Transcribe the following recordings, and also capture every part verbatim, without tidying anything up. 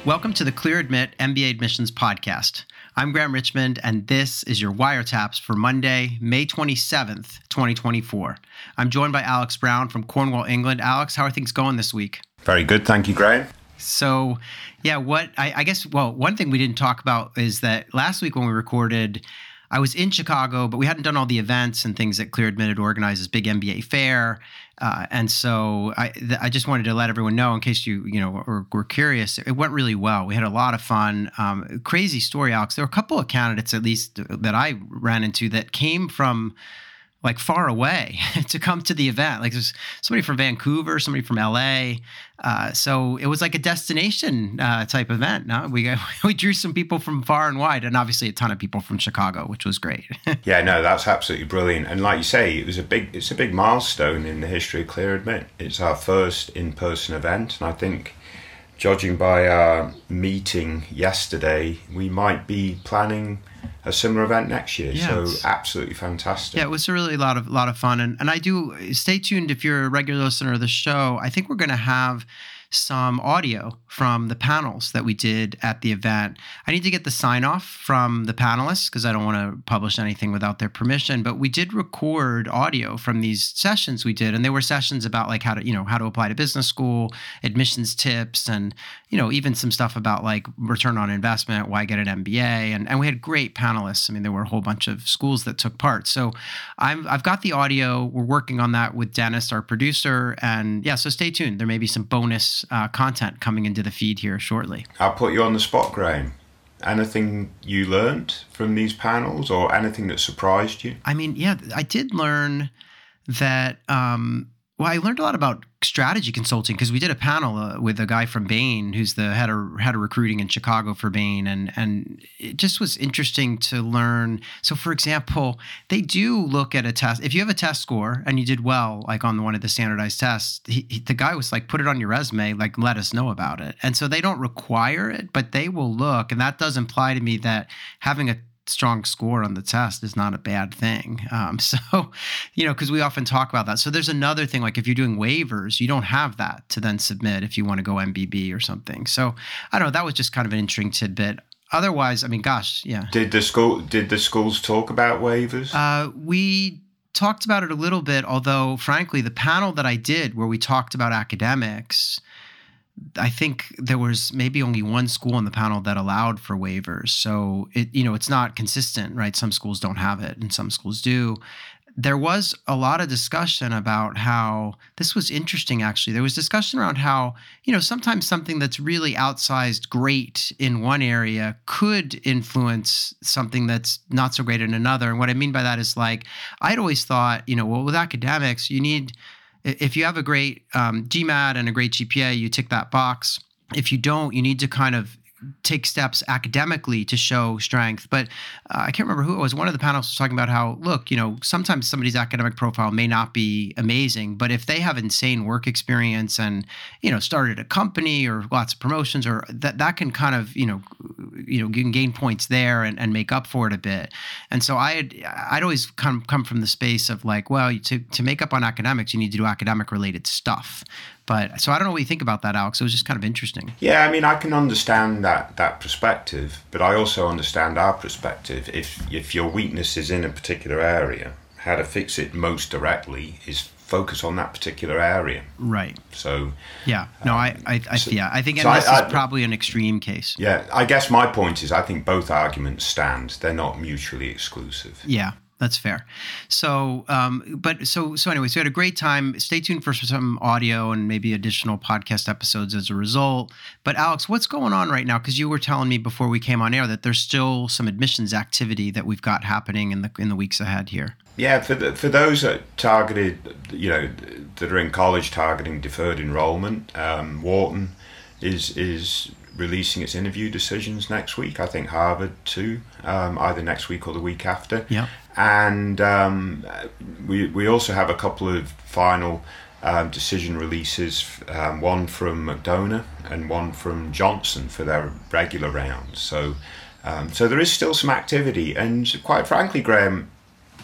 Welcome to the Clear Admit M B A Admissions Podcast. I'm Graham Richmond, and this is your Wiretaps for Monday, May twenty-seventh, twenty twenty-four. I'm joined by Alex Brown from Cornwall, England. Alex, how are things going this week? Very good. Thank you, Graham. So, yeah, what I, I guess, well, one thing we didn't talk about is that last week when we recorded, I was in Chicago, but we hadn't done all the events and things that Clear Admitted organizes, big M B A fair. Uh, and so I, th- I just wanted to let everyone know, in case you, you know, were, were curious, it went really well. We had a lot of fun. Um, crazy story, Alex. There were a couple of candidates, at least that I ran into, that came from like far away to come to the event. Like there's somebody from Vancouver, somebody from L A. Uh, so it was like a destination uh, type event. No? We got, we drew some people from far and wide, and obviously a ton of people from Chicago, which was great. Yeah, no, that's absolutely brilliant. And like you say, it was a big, it's a big milestone in the history of Clear Admit. It's our first in-person event, and I think, judging by our meeting yesterday, we might be planning a similar event next year. Yeah, so absolutely fantastic. Yeah, it was a really lot of lot of fun. And and I do stay tuned if you're a regular listener of the show. I think we're going to have some audio from the panels that we did at the event. I need to get the sign off from the panelists because I don't want to publish anything without their permission, but we did record audio from these sessions we did. And they were sessions about like how to, you know, how to apply to business school, admissions tips, and, you know, even some stuff about like return on investment, why get an M B A. And, and we had great panelists. I mean, there were a whole bunch of schools that took part. So I'm, I've got the audio. We're working on that with Dennis, our producer. And yeah, so stay tuned. There may be some bonus Uh, content coming into the feed here shortly. I'll put you on the spot, Graham. Anything you learned from these panels or anything that surprised you? I mean, yeah, I did learn that, um, well, I learned a lot about strategy consulting because we did a panel uh, with a guy from Bain who's the head of, head of recruiting in Chicago for Bain. And, and it just was interesting to learn. So, for example, they do look at a test. If you have a test score and you did well, like on one of the standardized tests, he, he, the guy was like, put it on your resume, like let us know about it. And so they don't require it, but they will look. And that does imply to me that having a strong score on the test is not a bad thing. Um, so, you know, because we often talk about that. So there's another thing, like if you're doing waivers, you don't have that to then submit if you want to go M B B or something. So I don't know, that was just kind of an interesting tidbit. Otherwise, I mean, gosh, yeah. Did the school, did the schools talk about waivers? Uh, we talked about it a little bit, although frankly, the panel that I did where we talked about academics, I think there was maybe only one school on the panel that allowed for waivers. So it, you know, it's not consistent, right? Some schools don't have it and some schools do. There was a lot of discussion about how this was interesting, actually. There was discussion around how, you know, sometimes something that's really outsized great in one area could influence something that's not so great in another. And what I mean by that is like, I'd always thought, you know, well, with academics, you need, if you have a great um, GMAT and a great G P A, you tick that box. If you don't, you need to kind of take steps academically to show strength. But uh, I can't remember who it was. One of the panels was talking about how, look, you know, sometimes somebody's academic profile may not be amazing, but if they have insane work experience and, you know, started a company or lots of promotions, or that that can kind of, you know, you know, you can gain points there and, and make up for it a bit. And so I had, I'd always come come from the space of like, well, to to make up on academics, you need to do academic related stuff. But so I don't know what you think about that, Alex. It was just kind of interesting. Yeah, I mean, I can understand that that perspective, but I also understand our perspective. If if your weakness is in a particular area, how to fix it most directly is focus on that particular area. Right. So yeah, no, um, I, I, I so, yeah, I think and so this I, is I, probably an extreme case. Yeah, I guess my point is I think both arguments stand. They're not mutually exclusive. Yeah. That's fair. So, um, but so, so anyways, we had a great time. Stay tuned for some audio and maybe additional podcast episodes as a result. But Alex, what's going on right now? Because you were telling me before we came on air that there's still some admissions activity that we've got happening in the in the weeks ahead here. Yeah, for the, for those that targeted, you know, that are in college targeting deferred enrollment, um, Wharton is is releasing its interview decisions next week. I think Harvard too, um, either next week or the week after. Yeah. And um, we we also have a couple of final um, decision releases, um, one from McDonough and one from Johnson for their regular rounds. So, um, so there is still some activity, and quite frankly, Graham,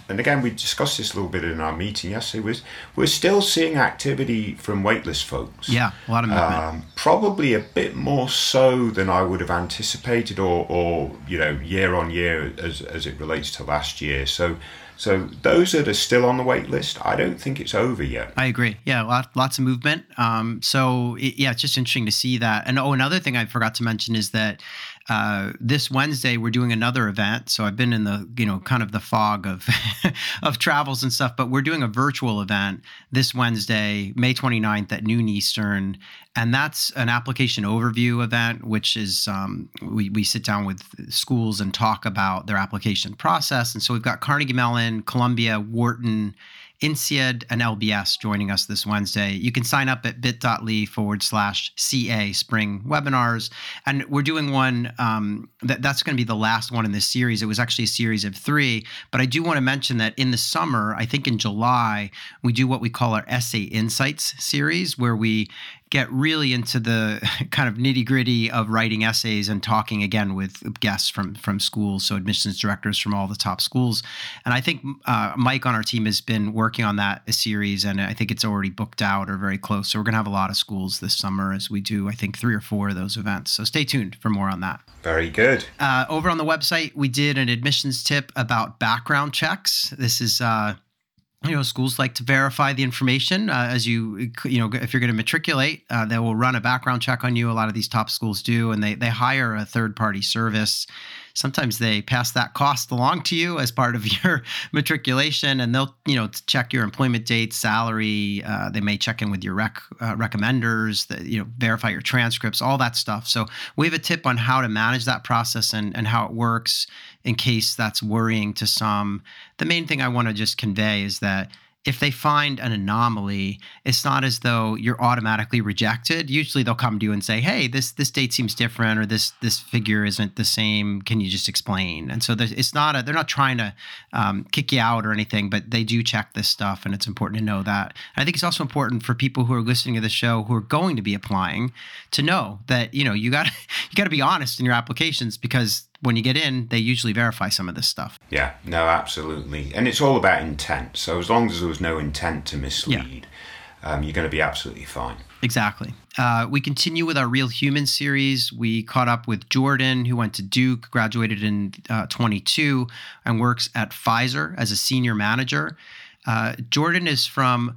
and again, we discussed this a little bit in our meeting yesterday, was we're still seeing activity from waitlist folks. Yeah, a lot of movement. Um, probably a bit more so than I would have anticipated, or, or you know, year on year as as it relates to last year. So. So those that are still on the wait list, I don't think it's over yet. I agree. Yeah, lot, lots of movement. Um, so it, yeah, it's just interesting to see that. And oh, another thing I forgot to mention is that uh, this Wednesday we're doing another event. So I've been in the, you know, kind of the fog of of travels and stuff, but we're doing a virtual event this Wednesday, May twenty-ninth at noon Eastern. And that's an application overview event, which is um, we, we sit down with schools and talk about their application process. And so we've got Carnegie Mellon, Columbia, Wharton, INSEAD, and L B S joining us this Wednesday. You can sign up at bit.ly forward slash CA Spring Webinars. And we're doing one, um, that, that's going to be the last one in this series. It was actually a series of three. But I do want to mention that in the summer, I think in July, we do what we call our Essay Insights series, where we get really into the kind of nitty gritty of writing essays and talking again with guests from, from schools, so admissions directors from all the top schools. And I think uh, Mike on our team has been working on that series, and I think it's already booked out or very close. So we're going to have a lot of schools this summer as we do, I think, three or four of those events. So stay tuned for more on that. Very good. Uh, over on the website, we did an admissions tip about background checks. This is... Uh, You know, schools like to verify the information uh, as you, you know, if you're going to matriculate, uh, they will run a background check on you. A lot of these top schools do, and they they hire a third party service. Sometimes they pass that cost along to you as part of your matriculation, and they'll, you know, check your employment dates, salary. Uh, they may check in with your rec uh, recommenders, that, you know, verify your transcripts, all that stuff. So we have a tip on how to manage that process and and how it works in case that's worrying to some. The main thing I want to just convey is that if they find an anomaly, it's not as though you're automatically rejected. Usually they'll come to you and say, hey, this this date seems different, or this this figure isn't the same. Can you just explain? And so it's not a, they're not trying to um, kick you out or anything, but they do check this stuff, and it's important to know that. And I think it's also important for people who are listening to the show who are going to be applying to know that, you know, you got you got to be honest in your applications, because when you get in, they usually verify some of this stuff. Yeah, no, absolutely. And it's all about intent. So as long as there was no intent to mislead, yeah. um, you're going to be absolutely fine. Exactly. Uh, we continue with our Real Human series. We caught up with Jordan, who went to Duke, graduated in uh, twenty-two, and works at Pfizer as a senior manager. Uh, Jordan is from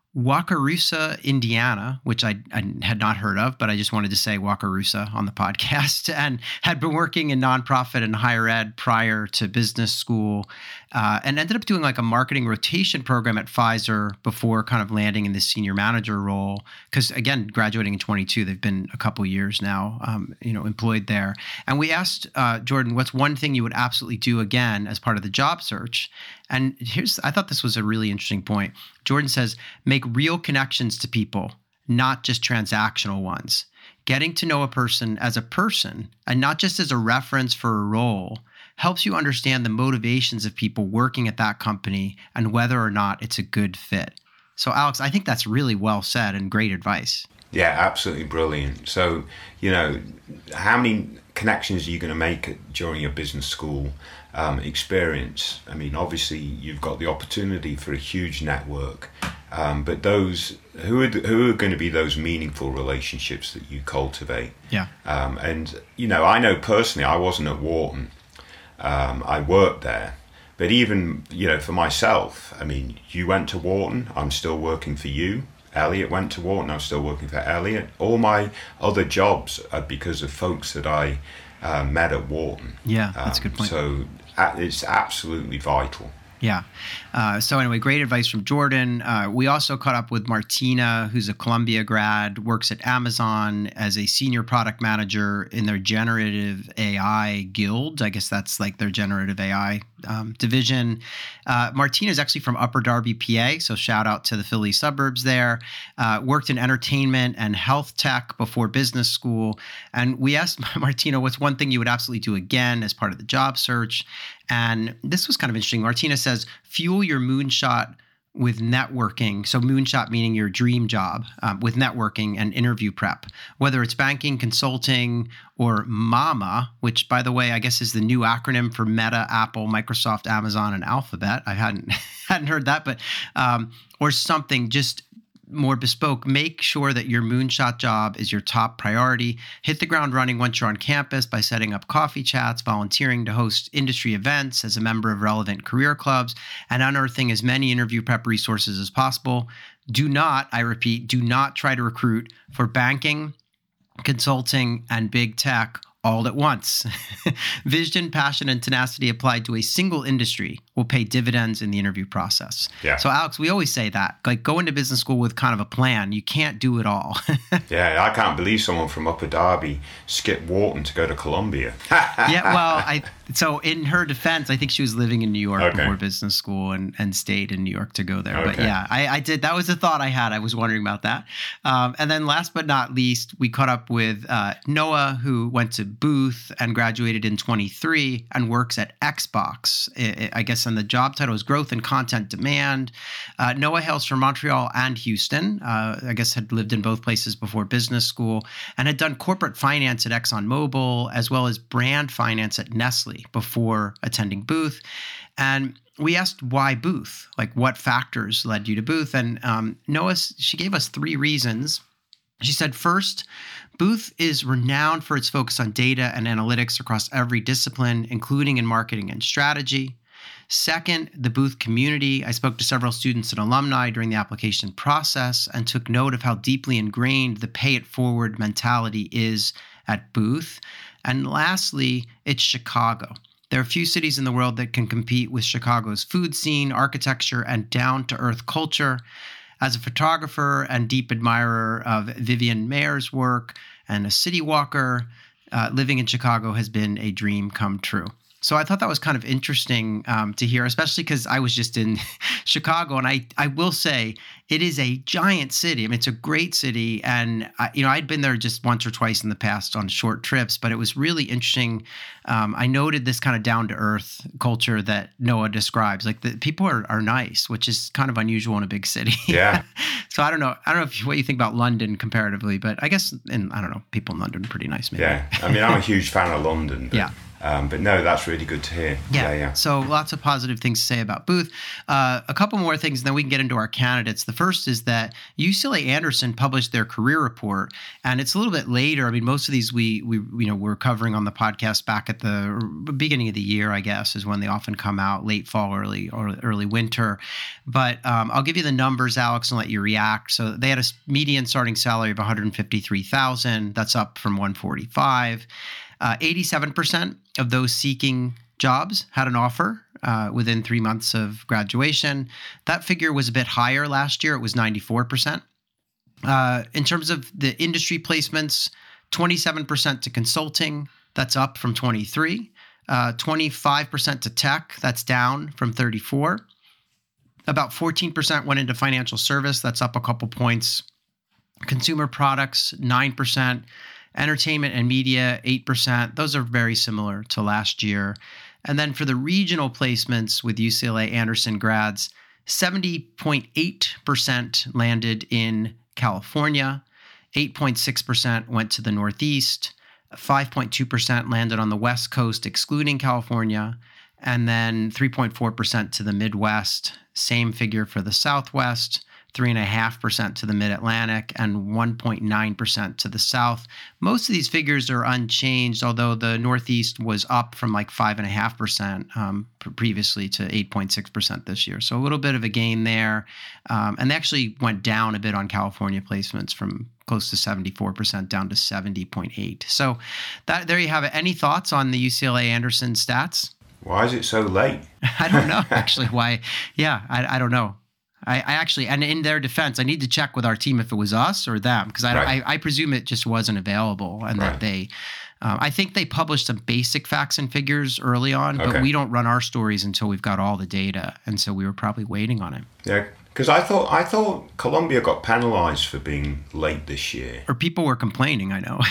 Wakarusa, Indiana, which I, I had not heard of, but I just wanted to say Wakarusa on the podcast, and had been working in nonprofit and higher ed prior to business school, uh, and ended up doing like a marketing rotation program at Pfizer before kind of landing in this senior manager role. Because again, graduating in twenty-two, they've been a couple years now, um, you know, employed there. And we asked uh, Jordan, what's one thing you would absolutely do again as part of the job search? And here's, I thought this was a really interesting point. Jordan says, make real connections to people, not just transactional ones. Getting to know a person as a person, and not just as a reference for a role, helps you understand the motivations of people working at that company and whether or not it's a good fit. So, Alex, I think that's really well said and great advice. Yeah, absolutely brilliant. So, you know, how many connections are you going to make during your business school um, experience? I mean, obviously, you've got the opportunity for a huge network, um, but those who are who are going to be those meaningful relationships that you cultivate? Yeah. Um, and you know, I know personally, I wasn't at Wharton. Um, I worked there. But even, you know, for myself, I mean, you went to Wharton, I'm still working for you. Elliot went to Wharton, I'm still working for Elliot. All my other jobs are because of folks that I uh, met at Wharton. Yeah, that's um, a good point. So uh, it's absolutely vital. Yeah. Uh, so anyway, great advice from Jordan. Uh, we also caught up with Martina, who's a Columbia grad, works at Amazon as a senior product manager in their generative A I guild. I guess that's like their generative A I um, division. Uh, Martina is actually from Upper Darby, P A, so shout out to the Philly suburbs there. Uh, worked in entertainment and health tech before business school. And we asked Martina, what's one thing you would absolutely do again as part of the job search? And this was kind of interesting. Martina says, fuel your moonshot with networking. So moonshot meaning your dream job, um, with networking and interview prep, whether it's banking, consulting, or MAMA, which, by the way, I guess is the new acronym for Meta, Apple, Microsoft, Amazon, and Alphabet. I hadn't hadn't heard that, but um, or something just more bespoke. Make sure that your moonshot job is your top priority. Hit the ground running once you're on campus by setting up coffee chats, volunteering to host industry events as a member of relevant career clubs, and unearthing as many interview prep resources as possible. Do not, I repeat, do not try to recruit for banking, consulting, and big tech all at once. Vision, passion, and tenacity applied to a single industry will pay dividends in the interview process. Yeah. So, Alex, we always say that, like, go into business school with kind of a plan. You can't do it all. Yeah, I can't believe someone from Upper Derby skipped Wharton to go to Columbia. Yeah, well, I so in her defense, I think she was living in New York Okay. before business school and, and stayed in New York to go there. But Okay. yeah, I, I did. That was a thought I had. I was wondering about that. Um, and then last but not least, we caught up with uh, Noah, who went to Booth and graduated in twenty-three and works at Xbox. I, I guess, and the job title is Growth and Content Demand. Uh, Noah hails from Montreal and Houston. Uh, I guess had lived in both places before business school and had done corporate finance at ExxonMobil as well as brand finance at Nestle before attending Booth. And we asked why Booth, like what factors led you to Booth. And um, Noah, she gave us three reasons. She said, first, Booth is renowned for its focus on data and analytics across every discipline, including in marketing and strategy. Second, the Booth community. I spoke to several students and alumni during the application process and took note of how deeply ingrained the pay it forward mentality is at Booth. And lastly, it's Chicago. There are few cities in the world that can compete with Chicago's food scene, architecture, and down-to-earth culture. As a photographer and deep admirer of Vivian Mayer's work and a city walker, uh, living in Chicago has been a dream come true. So I thought that was kind of interesting um, to hear, especially because I was just in Chicago. And I, I will say it is a giant city. I mean, it's a great city. And, I, you know, I'd been there just once or twice in the past on short trips, but it was really interesting. Um, I noted this kind of down-to-earth culture that Noah describes. Like the people are, are nice, which is kind of unusual in a big city. Yeah. So I don't know. I don't know if, what you think about London comparatively, but I guess, in, I don't know, people in London are pretty nice, maybe. Yeah. I mean, I'm a huge fan of London. But, Yeah. Um, but no, that's really good to hear. Yeah. Yeah. yeah. So lots of positive things to say about Booth. Uh, a couple more things, and then we can get into our candidates. The first is that U C L A Anderson published their career report, and it's a little bit later. I mean, most of these we we you know we're covering on the podcast back at the beginning of the year, I guess, is when they often come out, late fall, early or early winter. But um, I'll give you the numbers, Alex, and let you react. So they had a median starting salary of one hundred fifty-three thousand dollars. That's up from one hundred forty-five thousand dollars. Uh, eighty-seven percent of those seeking jobs had an offer uh, within three months of graduation. That figure was a bit higher last year. It was ninety-four percent. Uh, in terms of the industry placements, twenty-seven percent to consulting. That's up from twenty-three. Uh, twenty-five percent to tech. That's down from thirty-four. About fourteen percent went into financial service. That's up a couple points. Consumer products, nine percent. Entertainment and media, eight percent. Those are very similar to last year. And then for the regional placements with U C L A Anderson grads, seventy point eight percent landed in California, eight point six percent went to the Northeast, five point two percent landed on the West Coast, excluding California, and then three point four percent to the Midwest. Same figure for the Southwest. three point five percent to the Mid-Atlantic, and one point nine percent to the South. Most of these figures are unchanged, although the Northeast was up from like five point five percent um, previously to eight point six percent this year. So a little bit of a gain there. Um, and they actually went down a bit on California placements from close to seventy-four percent down to seventy point eight. So that there you have it. Any thoughts on the U C L A Anderson stats? Why is it so late? I don't know, actually, why. Yeah, I, I don't know. I, I actually, and in their defense, I need to check with our team if it was us or them, because I, Right. I, I presume it just wasn't available, and Right. that they, um, I think they published some basic facts and figures early on, but Okay. we don't run our stories until we've got all the data, and so we were probably waiting on it. Yeah, because I thought I thought Columbia got penalised for being late this year. Or people were complaining, I know.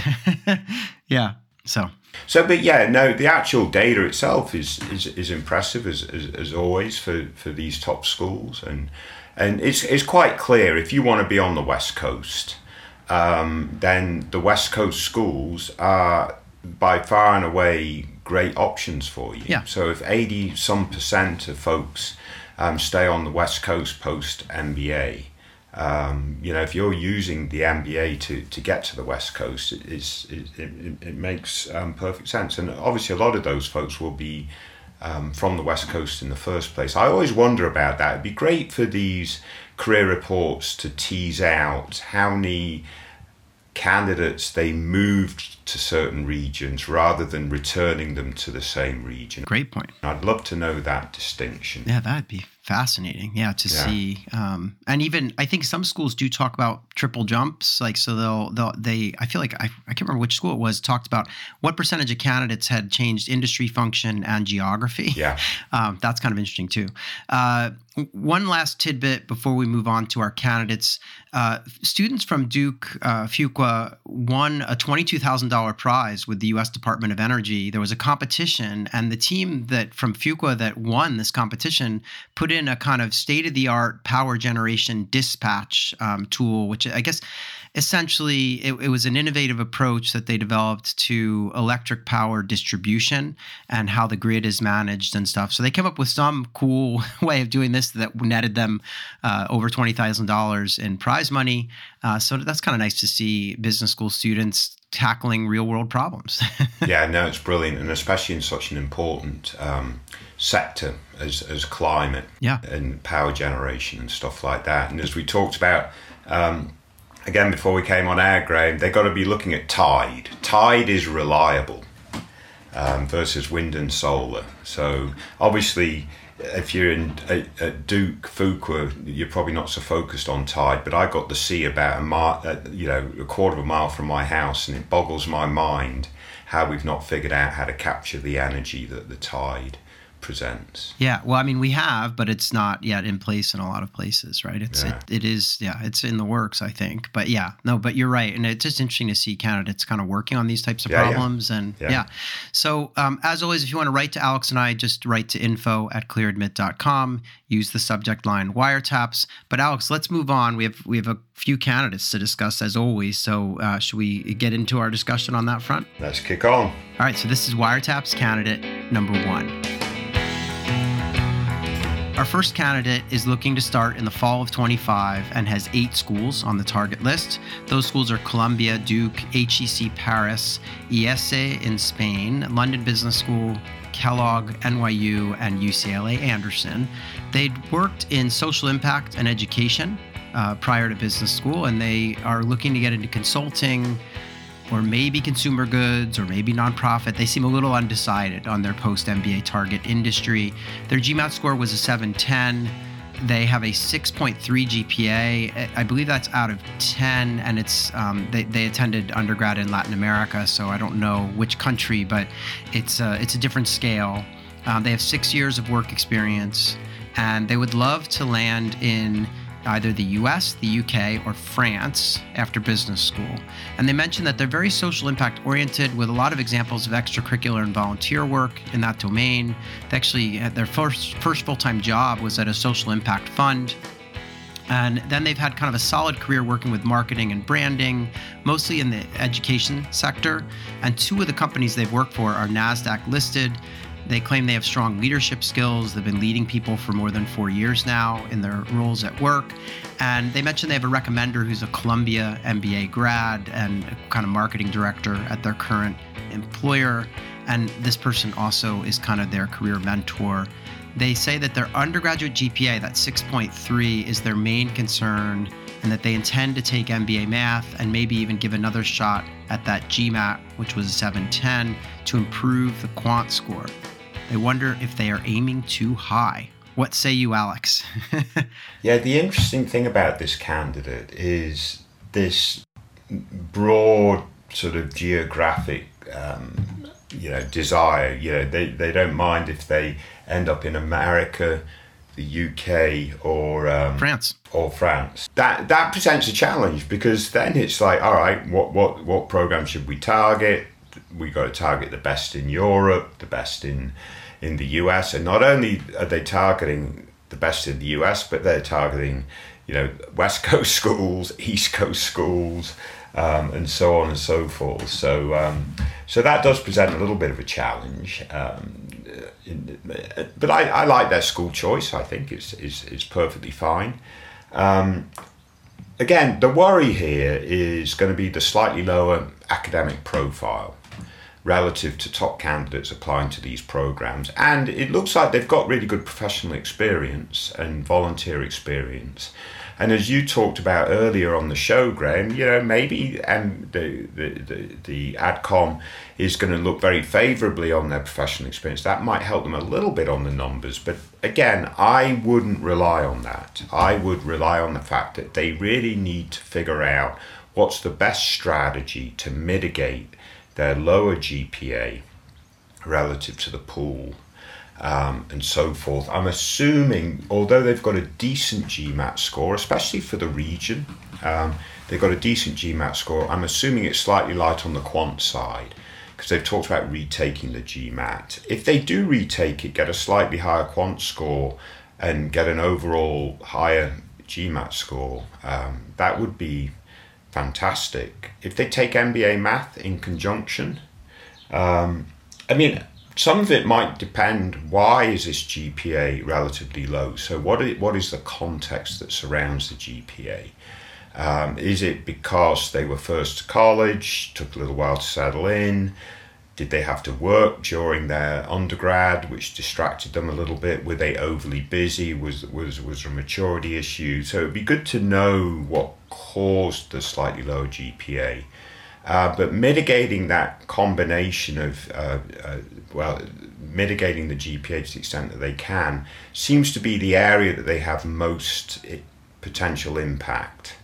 Yeah, so. So, but yeah, no, the actual data itself is is, is impressive as, as as always for, for these top schools, and And it's it's quite clear, if you want to be on the West Coast, um, then the West Coast schools are by far and away great options for you. Yeah. So if eighty some percent of folks um, stay on the West Coast post M B A, um, you know, if you're using the M B A to, to get to the West Coast, it, it's, it, it, it makes um, perfect sense. And obviously a lot of those folks will be um, from the West Coast in the first place. I always wonder about that. It'd be great for these career reports to tease out how many candidates they moved to certain regions rather than returning them to the same region. Great point. I'd love to know that distinction. Yeah, that'd be fascinating. Yeah, to Yeah. see. Um, and even I think some schools do talk about triple jumps. Like, so they'll, they'll, they, I feel like, I, I can't remember which school it was, talked about what percentage of candidates had changed industry, function, and geography. Yeah. Um, that's kind of interesting too. Uh, one last tidbit before we move on to our candidates. Uh, students from Duke uh, Fuqua won a twenty-two thousand dollars prize with the U S Department of Energy. There was a competition, and the team that from Fuqua that won this competition put in a kind of state-of-the-art power generation dispatch um, tool, which I guess essentially it, it was an innovative approach that they developed to electric power distribution and how the grid is managed and stuff. So they came up with some cool way of doing this that netted them uh, over twenty thousand dollars in prize money. Uh, so that's kind of nice to see business school students tackling real world problems. Yeah, no, it's brilliant. And especially in such an important um, sector as, as climate Yeah. and power generation and stuff like that. And as we talked about, um, again, before we came on air, Graham, they've got to be looking at tide. Tide is reliable um, versus wind and solar. So obviously, if you're in at, at Duke Fuqua, you're probably not so focused on tide. But I got the sea about a mile, uh, you know, a quarter of a mile from my house, and it boggles my mind how we've not figured out how to capture the energy that the tide presents. Yeah, well, I mean, we have, but it's not yet in place in a lot of places, right? It's Yeah. it, it is, yeah, it's in the works, I think. But yeah, no, but you're right, and it's just interesting to see candidates kind of working on these types of Yeah, yeah. problems, and yeah. Yeah. So um, as always, if you want to write to Alex and I, just write to info at clearadmit dot com. Use the subject line wiretaps. But Alex, let's move on. We have we have a few candidates to discuss as always. So uh, should we get into our discussion on that front? Let's kick on. All right. So this is wiretaps candidate number one. Our first candidate is looking to start in the fall of twenty-five and has eight schools on the target list. Those schools are Columbia, Duke, H E C Paris, I E S E in Spain, London Business School, Kellogg, N Y U, and U C L A Anderson. They'd worked in social impact and education uh, prior to business school, and they are looking to get into consulting, or maybe consumer goods, or maybe nonprofit. They seem a little undecided on their post-M B A target industry. Their GMAT score was a seven ten. They have a six point three G P A. I believe that's out of ten, and it's um, they, they attended undergrad in Latin America, so I don't know which country, but it's a, it's a different scale. Um, they have six years of work experience, and they would love to land in either the U S, the U K, or France after business school. And they mentioned that they're very social impact oriented with a lot of examples of extracurricular and volunteer work in that domain. They actually had their first, first full-time job was at a social impact fund. And then they've had kind of a solid career working with marketing and branding, mostly in the education sector. And two of the companies they've worked for are NASDAQ listed. They claim they have strong leadership skills. They've been leading people for more than four years now in their roles at work. And they mentioned they have a recommender who's a Columbia M B A grad and a kind of marketing director at their current employer. And this person also is kind of their career mentor. They say that their undergraduate G P A, that six point three, is their main concern, and that they intend to take M B A math and maybe even give another shot at that GMAT, which was a seven ten, to improve the quant score. They wonder if they are aiming too high. What say you, Alex? Yeah, the interesting thing about this candidate is this broad sort of geographic, um, you know, desire. You know, they, they don't mind if they end up in America, the U K, or um, France. Or France. That that presents a challenge, because then it's like, all right, what what what program should we target? We got to target the best in Europe, the best in in the U S, and not only are they targeting the best in the U S, but they're targeting, you know, West Coast schools, East Coast schools, um, and so on and so forth. So, um, so that does present a little bit of a challenge. Um, in, but I, I like their school choice. I think it's it's, it's perfectly fine. Um, again, the worry here is going to be the slightly lower academic profile relative to top candidates applying to these programs. And it looks like they've got really good professional experience and volunteer experience. And as you talked about earlier on the show, Graham, you know, maybe and the, the, the, the AdCom is going to look very favourably on their professional experience. That might help them a little bit on the numbers. But again, I wouldn't rely on that. I would rely on the fact that they really need to figure out what's the best strategy to mitigate their lower G P A relative to the pool, um, and so forth. I'm assuming, although they've got a decent GMAT score, especially for the region, um, they've got a decent GMAT score. I'm assuming it's slightly light on the quant side, because they've talked about retaking the GMAT. If they do retake it, get a slightly higher quant score, and get an overall higher GMAT score, um, that would be fantastic. If they take M B A Math in conjunction, um, I mean, some of it might depend, why is this G P A relatively low? So what is, what is the context that surrounds the G P A? Um, is it because they were first to college, took a little while to settle in? Did they have to work during their undergrad, which distracted them a little bit? Were they overly busy? Was was was a maturity issue? So it'd be good to know what caused the slightly lower G P A. Uh, but mitigating that combination of, uh, uh, well, mitigating the G P A to the extent that they can seems to be the area that they have most potential impact.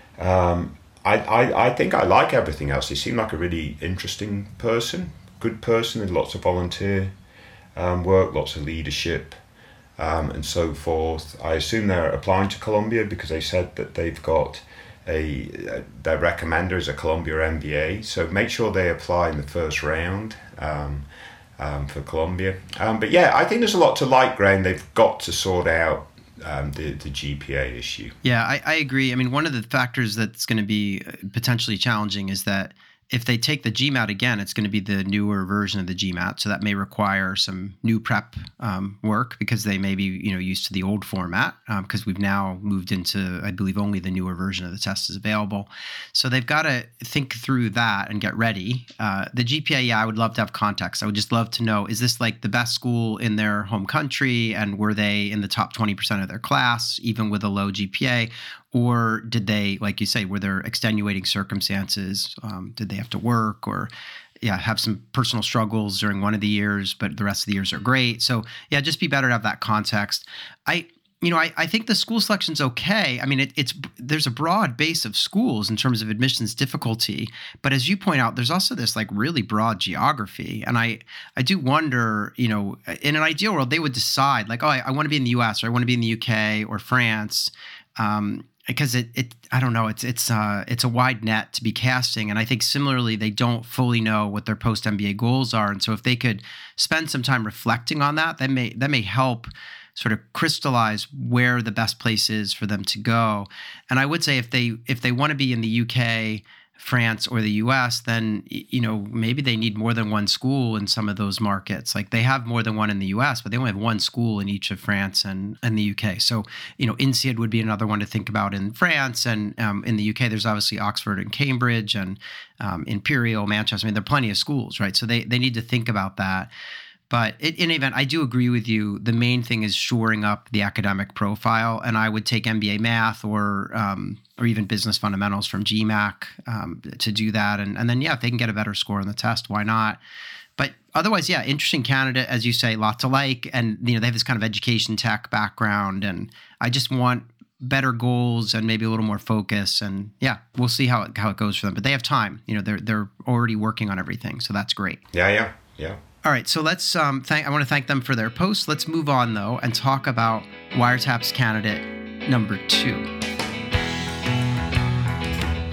Um, I, I, I think I like everything else. They seem like a really interesting person. Good person with lots of volunteer um, work, lots of leadership, um, and so forth. I assume they're applying to Columbia because they said that they've got a, a their recommender is a Columbia M B A. So make sure they apply in the first round um, um, for Columbia. Um, but yeah, I think there's a lot to like, Graham. They've got to sort out Um, the, the G P A issue. Yeah, I, I agree. I mean, one of the factors that's going to be potentially challenging is that if they take the GMAT again, it's going to be the newer version of the GMAT. So that may require some new prep um, work because they may be, you know, used to the old format because um, we've now moved into, I believe, only the newer version of the test is available. So they've got to think through that and get ready. Uh, the G P A, yeah, I would love to have context. I would just love to know, is this like the best school in their home country? And were they in the top twenty percent of their class, even with a low G P A? Or did they, like you say, were there extenuating circumstances? Um, did they have to work or, yeah, have some personal struggles during one of the years, but the rest of the years are great? So, yeah, just be better to have that context. I, you know, I, I think the school selection's okay. I mean, it, it's there's a broad base of schools in terms of admissions difficulty, but as you point out, there's also this like really broad geography, and I I do wonder, you know, in an ideal world, they would decide like, oh, I, I want to be in the U S or I want to be in the U K or France. Um, Because it, it, I don't know, it's it's uh it's a wide net to be casting, and I think similarly they don't fully know what their post M B A goals are, and so if they could spend some time reflecting on that, that may that may help sort of crystallize where the best place is for them to go. And I would say if they if they want to be in the U K, France, or the U S, then, you know, maybe they need more than one school in some of those markets. Like they have more than one in the U S, but they only have one school in each of France and, and the U K. So, you know, INSEAD would be another one to think about in France. And um, in the U K, there's obviously Oxford and Cambridge and um, Imperial, Manchester. I mean, there are plenty of schools, right? So they, they need to think about that. But in any event, I do agree with you. The main thing is shoring up the academic profile, and I would take M B A Math or um, or even Business Fundamentals from GMAC um, to do that. And, and then, yeah, if they can get a better score on the test, why not? But otherwise, yeah, interesting candidate, as you say, lot to like. And, you know, they have this kind of education tech background, and I just want better goals and maybe a little more focus. And, yeah, we'll see how it, how it goes for them. But they have time. You know, they're they're already working on everything, so that's great. Yeah, yeah, yeah. All right, so let's um, thank. I want to thank them for their post. Let's move on, though, and talk about Wiretap's candidate number two.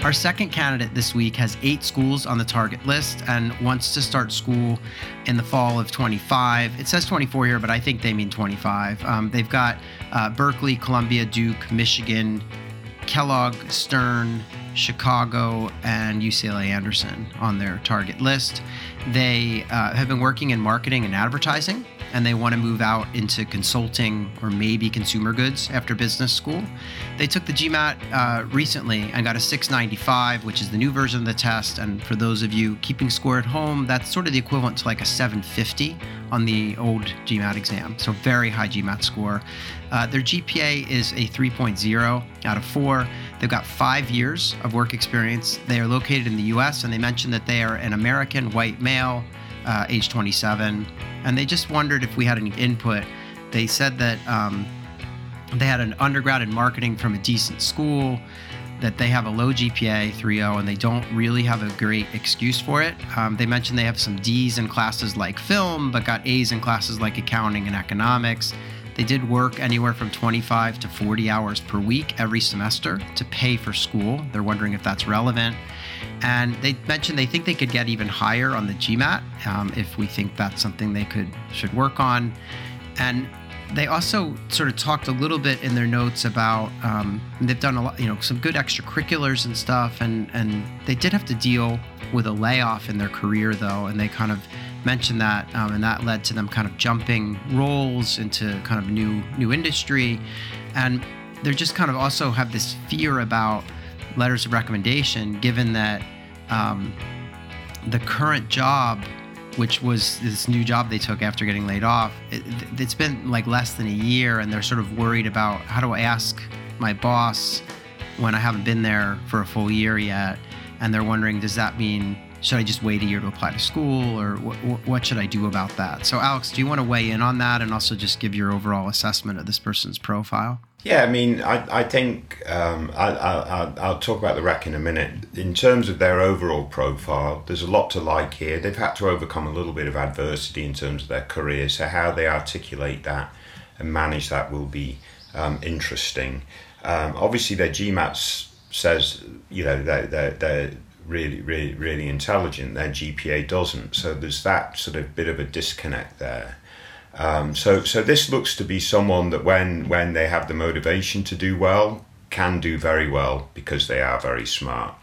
Our second candidate this week has eight schools on the target list and wants to start school in the fall of twenty-five. It says twenty-four here, but I think they mean twenty-five. Um, they've got uh, Berkeley, Columbia, Duke, Michigan, Kellogg, Stern, Chicago, and U C L A Anderson on their target list. They uh, have been working in marketing and advertising, and they want to move out into consulting or maybe consumer goods after business school. They took the GMAT uh, recently and got a six ninety-five, which is the new version of the test. And for those of you keeping score at home, that's sort of the equivalent to like a seven fifty on the old GMAT exam. So very high GMAT score. Uh, their G P A is a three point oh out of four. They've got five years of work experience. They are located in the U S, and they mentioned that they are an American white male, uh, age twenty-seven. And they just wondered if we had any input. They said that um, they had an undergrad in marketing from a decent school, that they have a low G P A, three point oh, and they don't really have a great excuse for it. Um, they mentioned they have some D's in classes like film, but got A's in classes like accounting and economics. They did work anywhere from twenty-five to forty hours per week every semester to pay for school. They're wondering if that's relevant. And they mentioned they think they could get even higher on the GMAT um, if we think that's something they could should work on. And they also sort of talked a little bit in their notes about um, they've done a lot, you know, some good extracurriculars and stuff. And and they did have to deal with a layoff in their career though, and they kind of mentioned that, um, and that led to them kind of jumping roles into kind of new new industry. And they're just kind of also have this fear about letters of recommendation, given that um, the current job, which was this new job they took after getting laid off, it, it's been like less than a year, and they're sort of worried about how do I ask my boss when I haven't been there for a full year yet, and they're wondering, does that mean should I just wait a year to apply to school, or wh- what should I do about that? So Alex, do you want to weigh in on that and also just give your overall assessment of this person's profile? Yeah, I mean, I, I think um, I, I, I'll talk about the rec in a minute. In terms of their overall profile, there's a lot to like here. They've had to overcome a little bit of adversity in terms of their career, so how they articulate that and manage that will be um, interesting. Um, obviously, their GMAT says, you know, they're, they're, they're really, really, really intelligent. Their G P A doesn't, so there's that sort of bit of a disconnect there. Um, so, so this looks to be someone that when when they have the motivation to do well, can do very well because they are very smart.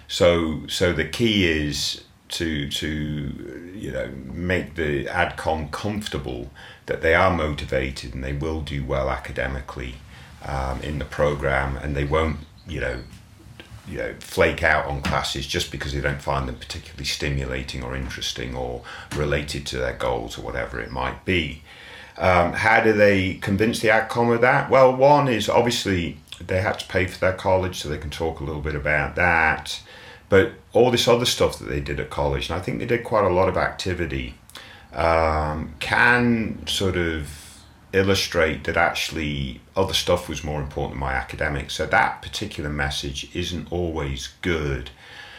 So, so the key is to to you know make the AdCom comfortable that they are motivated and they will do well academically um, in the program, and they won't you know. you know, flake out on classes just because they don't find them particularly stimulating or interesting or related to their goals or whatever it might be. Um, how do they convince the AdCom of that? Well, one is obviously they had to pay for their college, so they can talk a little bit about that. But all this other stuff that they did at college, and I think they did quite a lot of activity, um, can sort of illustrate that actually other stuff was more important than my academics. So that particular message isn't always good.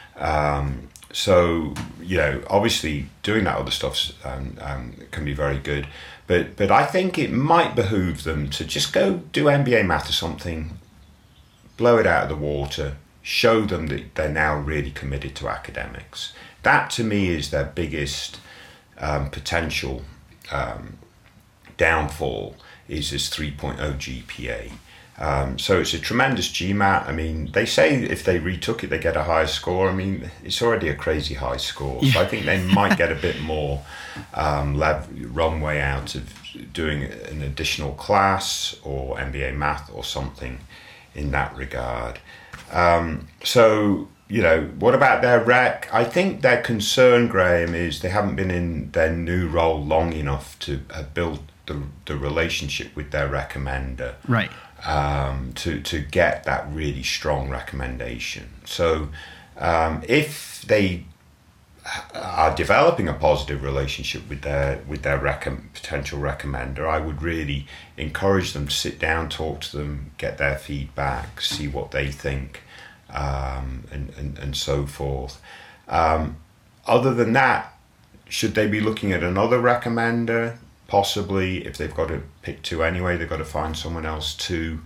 Um, so, you know, obviously doing that other stuff um, um, can be very good. But but I think it might behoove them to just go do M B A math or something, blow it out of the water, show them that they're now really committed to academics. That to me is their biggest um, potential um downfall, is this three point oh G P A. Um, so it's a tremendous GMAT. I mean, they say if they retook it, they get a higher score. I mean, it's already a crazy high score. So I think they might get a bit more um, lev- runway out of doing an additional class or M B A math or something in that regard. Um, so, you know, what about their rec? I think their concern, Graham, is they haven't been in their new role long enough to have built the the relationship with their recommender, right? Um, to to get that really strong recommendation. So um, if they are developing a positive relationship with their with their rec- potential recommender, I would really encourage them to sit down, talk to them, get their feedback, see what they think, um, and, and and so forth. Um, other than that, should they be looking at another recommender? Possibly. If they've got to pick two anyway, they've got to find someone else too.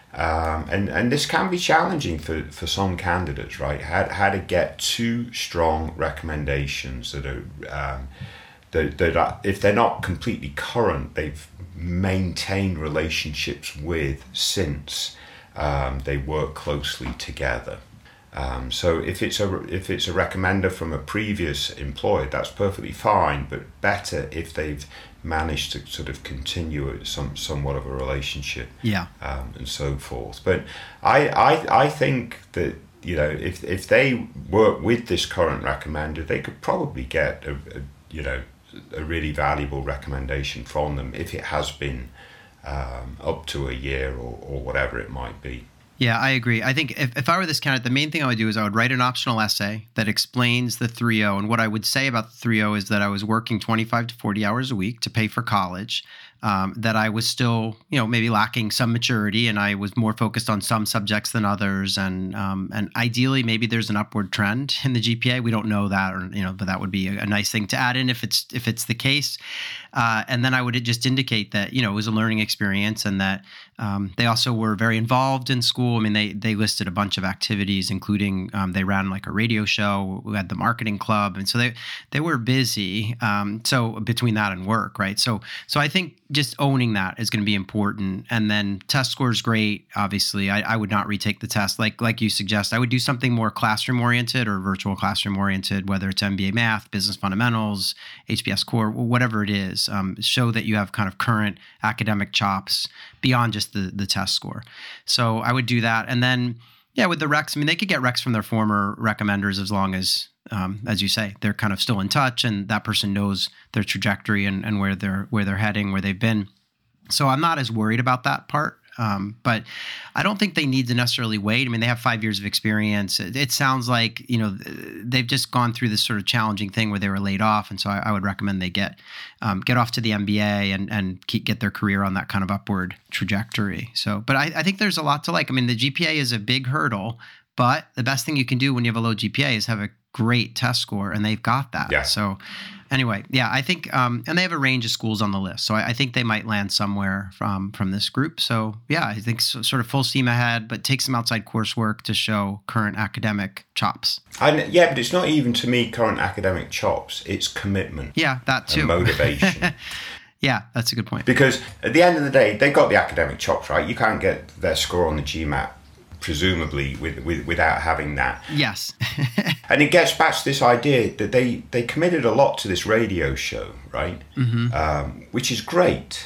Um, and, and this can be challenging for, for some candidates, right? How, how to get two strong recommendations that are, um, that, that are, if they're not completely current, they've maintained relationships with since um, they work closely together. Um, so if it's a if it's a recommender from a previous employer, that's perfectly fine, but better if they've managed to sort of continue some somewhat of a relationship, yeah, um, and so forth. But I, I I think that, you know, if if they work with this current recommender, they could probably get a, a you know a really valuable recommendation from them if it has been um, up to a year or, or whatever it might be. Yeah, I agree. I think if, if I were this candidate, the main thing I would do is I would write an optional essay that explains the three oh. And what I would say about the three oh is that I was working twenty-five to forty hours a week to pay for college, um, that I was still, you know, maybe lacking some maturity, and I was more focused on some subjects than others. And um, and ideally, maybe there's an upward trend in the G P A. We don't know that, or, you know, but that would be a, a nice thing to add in if it's if it's the case. Uh, and then I would just indicate that, you know, it was a learning experience, and that um, they also were very involved in school. I mean, they they listed a bunch of activities, including um, they ran like a radio show. We had the marketing club, and so they they were busy. Um, so between that and work, right? So so I think just owning that is going to be important. And then test scores, great. Obviously, I, I would not retake the test, like like you suggest. I would do something more classroom oriented or virtual classroom oriented, whether it's M B A Math, Business Fundamentals, H B S Core, whatever it is. Um, show that you have kind of current academic chops beyond just the the test score. So I would do that. And then, yeah, with the recs, I mean, they could get recs from their former recommenders as long as, um, as you say, they're kind of still in touch and that person knows their trajectory and, and where they're where they're heading, where they've been. So I'm not as worried about that part. Um, but I don't think they need to necessarily wait. I mean, they have five years of experience. It, it sounds like, you know, they've just gone through this sort of challenging thing where they were laid off. And so I, I would recommend they get um, get off to the M B A and, and keep, get their career on that kind of upward trajectory. So, but I, I think there's a lot to like. I mean, the G P A is a big hurdle, but the best thing you can do when you have a low G P A is have a great test score, and they've got that. Yeah. So anyway, yeah, I think, um, and they have a range of schools on the list. So I, I think they might land somewhere from, from this group. So yeah, I think so, sort of full steam ahead, but take some outside coursework to show current academic chops. And yeah, but it's not even, to me, current academic chops. It's commitment. Yeah, that too. And motivation. Yeah, that's a good point. Because at the end of the day, they got the academic chops, right? You can't get their score on the GMAT, presumably, with, with without having that. Yes. And it gets back to this idea that they, they committed a lot to this radio show, right? Mm-hmm. Um, which is great.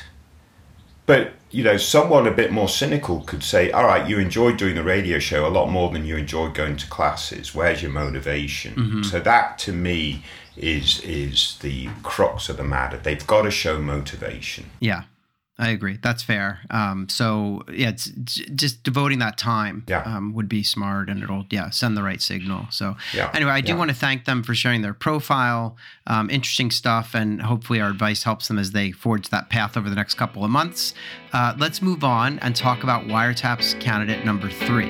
But, you know, someone a bit more cynical could say, all right, you enjoyed doing the radio show a lot more than you enjoyed going to classes. Where's your motivation? Mm-hmm. So that, to me, is is the crux of the matter. They've got to show motivation. Yeah. I agree. That's fair. Um, so yeah, it's j- just devoting that time yeah. um, would be smart, and it'll yeah send the right signal. So yeah. anyway, I do yeah. want to thank them for sharing their profile, um, interesting stuff, and hopefully our advice helps them as they forge that path over the next couple of months. Uh, let's move on and talk about Wiretap's candidate number three.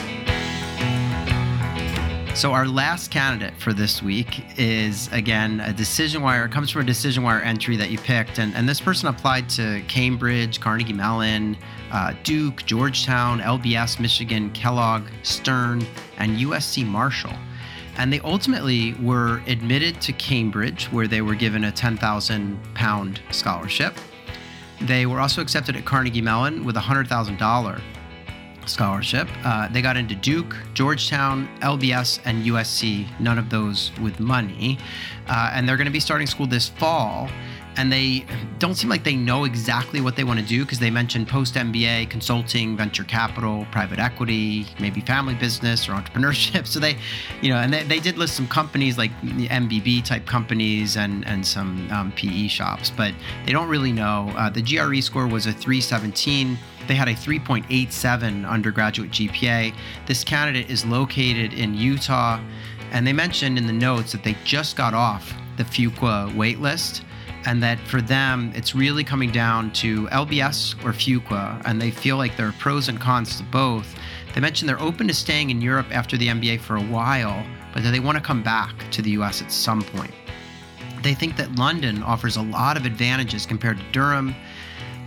So our last candidate for this week is, again, a Decision Wire. It comes from a Decision Wire entry that you picked. And, and this person applied to Cambridge, Carnegie Mellon, uh, Duke, Georgetown, L B S, Michigan, Kellogg, Stern, and U S C Marshall. And they ultimately were admitted to Cambridge, where they were given a ten thousand pound scholarship. They were also accepted at Carnegie Mellon with a one hundred thousand dollars scholarship. Uh, they got into Duke, Georgetown, L B S, and U S C, none of those with money. Uh, and they're going to be starting school this fall. And they don't seem like they know exactly what they want to do, because they mentioned post-M B A, consulting, venture capital, private equity, maybe family business or entrepreneurship. So they, you know, and they, they did list some companies like M B B type companies and, and some um, P E shops, but they don't really know. Uh, the G R E score was a three seventeen. They had a three point eight seven undergraduate G P A. This candidate is located in Utah, and they mentioned in the notes that they just got off the Fuqua wait list, and that for them, it's really coming down to L B S or Fuqua, and they feel like there are pros and cons to both. They mentioned they're open to staying in Europe after the M B A for a while, but that they want to come back to the U S at some point. They think that London offers a lot of advantages compared to Durham,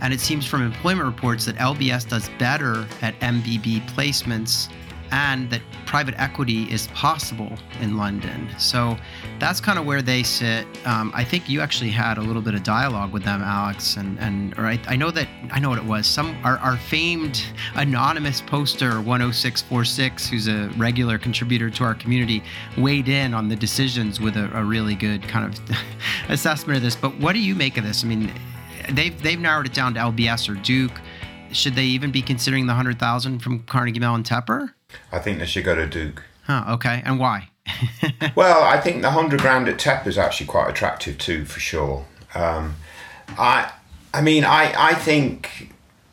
And it seems from employment reports that L B S does better at M B B placements and that private equity is possible in London. So that's kind of where they sit. Um, I think you actually had a little bit of dialogue with them, Alex, and and or I, I know that I know what it was. Some our, our famed anonymous poster one oh six four six, who's a regular contributor to our community, weighed in on the decisions with a, a really good kind of assessment of this. But what do you make of this? I mean, they've they've narrowed it down to L B S or Duke. Should they even be considering the one hundred thousand from Carnegie Mellon Tepper? I think they should go to Duke. Huh, okay. And why? Well, I think the one hundred grand at Tepper is actually quite attractive too, for sure. Um, I I mean, I, I think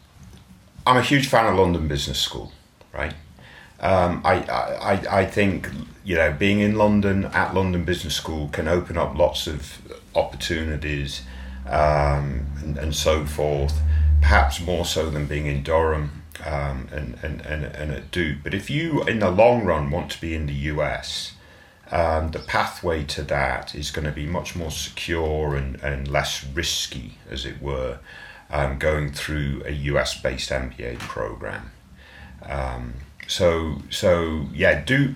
I'm a huge fan of London Business School, right? Um, I, I, I think, you know, being in London at London Business School can open up lots of opportunities um, and, and so forth, perhaps more so than being in Durham. Um, and, and, and, and at Duke. But if you, in the long run, want to be in the U S, um, the pathway to that is going to be much more secure and, and less risky, as it were, um, going through a U S-based M B A program. Um, so, so yeah, Duke,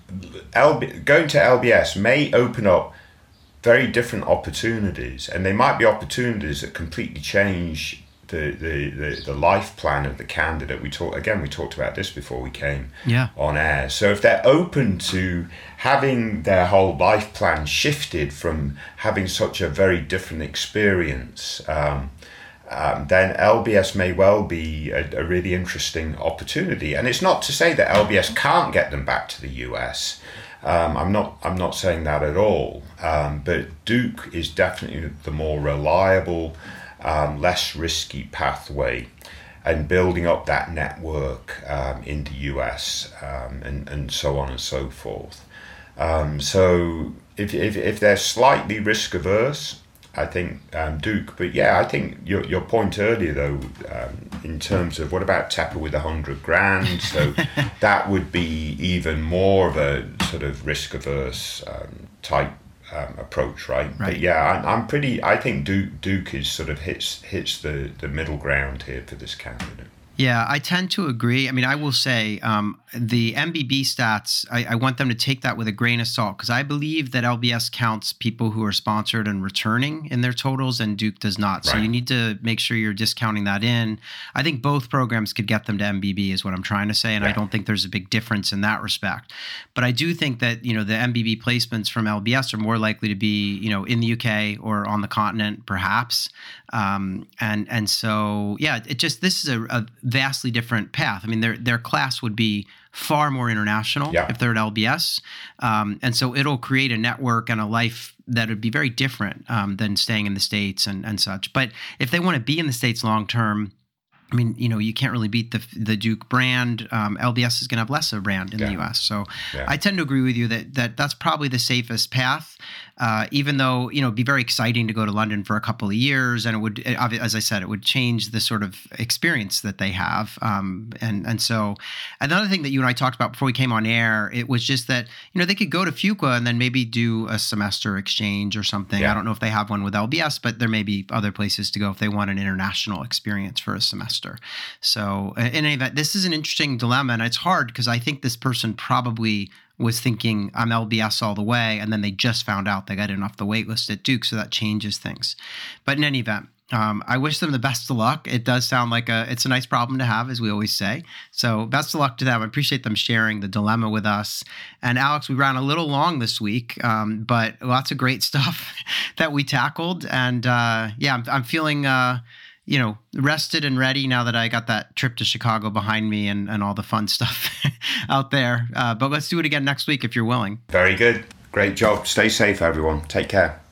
L B, going to L B S may open up very different opportunities, and they might be opportunities that completely change The, the, the, the life plan of the candidate. We talked again. We talked about this before we came yeah. on air. So if they're open to having their whole life plan shifted from having such a very different experience, um, um, then L B S may well be a, a really interesting opportunity. And it's not to say that L B S can't get them back to the U S. Um, I'm not. I'm not saying that at all. Um, but Duke is definitely the more reliable, Um, less risky pathway, and building up that network um, in the U S um, and, and so on and so forth. Um, so if, if if they're slightly risk averse, I think um, Duke. But yeah, I think your your point earlier though, um, in terms of what about Tepper with a hundred grand? So that would be even more of a sort of risk averse um, type Um, approach, right? right? But yeah, I'm, I'm pretty. I think Duke Duke is sort of hits hits the, the middle ground here for this candidate. Yeah, I tend to agree. I mean, I will say um, the M B B stats, I, I want them to take that with a grain of salt, because I believe that L B S counts people who are sponsored and returning in their totals, and Duke does not. Right. So you need to make sure you're discounting that in. I think both programs could get them to M B B is what I'm trying to say, and yeah. I don't think there's a big difference in that respect. But I do think that, you know, the M B B placements from L B S are more likely to be, you know, in the U K or on the continent, perhaps. Um, and and so, yeah, it just, this is a, a vastly different path. I mean, their their class would be far more international yeah. if they're at L B S. Um, and so it'll create a network and a life that would be very different um, than staying in the States and, and such. But if they want to be in the States long term, I mean, you know, you can't really beat the the Duke brand. Um, L B S is going to have less of a brand in yeah. the U S. So yeah. I tend to agree with you that that that's probably the safest path. Uh, even though, you know, it'd be very exciting to go to London for a couple of years, and it would, as I said, it would change the sort of experience that they have. Um, and and so another thing that you and I talked about before we came on air, it was just that, you know, they could go to Fuqua and then maybe do a semester exchange or something. Yeah. I don't know if they have one with L B S, but there may be other places to go if they want an international experience for a semester. So in any event, this is an interesting dilemma, and it's hard because I think this person probably was thinking I'm L B S all the way, and then they just found out they got in off the wait list at Duke, so that changes things. But in any event, um, I wish them the best of luck. It does sound like a it's a nice problem to have, as we always say. So best of luck to them. I appreciate them sharing the dilemma with us. And Alex, we ran a little long this week, um, but lots of great stuff that we tackled. And uh, yeah, I'm, I'm feeling uh, you know, rested and ready now that I got that trip to Chicago behind me and, and all the fun stuff out there. Uh, but let's do it again next week if you're willing. Very good. Great job. Stay safe, everyone. Take care.